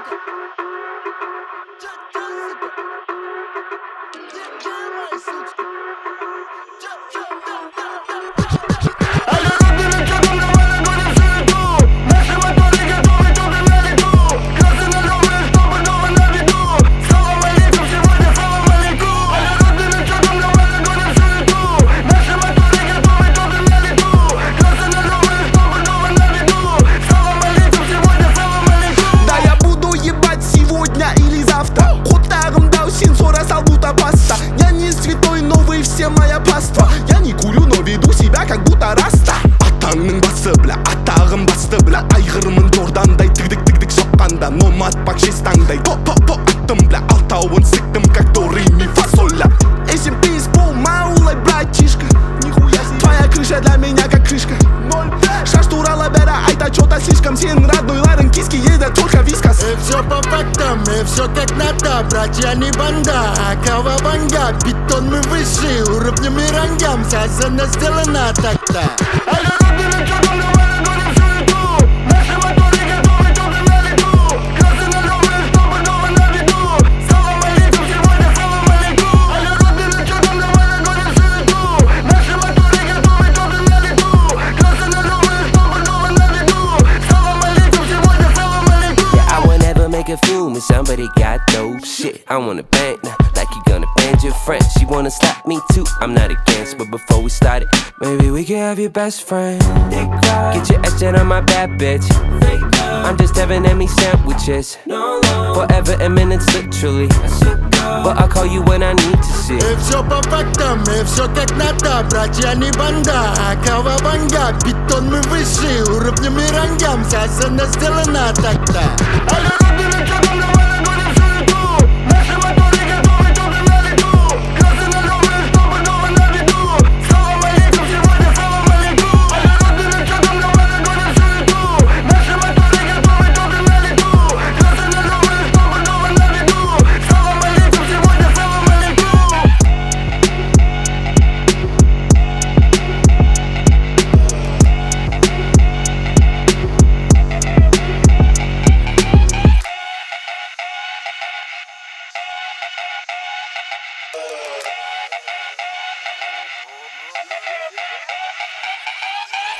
Я не святой, но вы все моя паства. Я не курю, но веду себя как будто раста. Атаңның басы бля, атағым басты бля. Айғырмын Жордандай тыгдык соққанда. Номад пак жез таңдай. То аттым бля, алтауын сыктым как до ре ми фа соль ля. Этим ты исполнил, улай братишка. Твоя крыша для меня как крышка. Шаш турала бера, айта чё-то слишком. Сен роднойларың киски едят только вискас. И все по фактам, и все как надо. Братья не банда, а кавабанга. Бетон мы выше, уровнями рангам. Сказано, сделано так-то. Make a fume and somebody got dope shit. I wanna bang now, like you gonna bang your friend. She wanna slap me too, I'm not against. But before we start it, maybe we can have your best friend. Get your ass down on my bad bitch. I'm just having me sandwiches. Forever and minutes literally. But I'll call you when I need to see. И все по фактам, и все как надо. Братья не банда, а кавабанга. Бетон мы выше, уровнями рангам. Сказано, сделано так-то.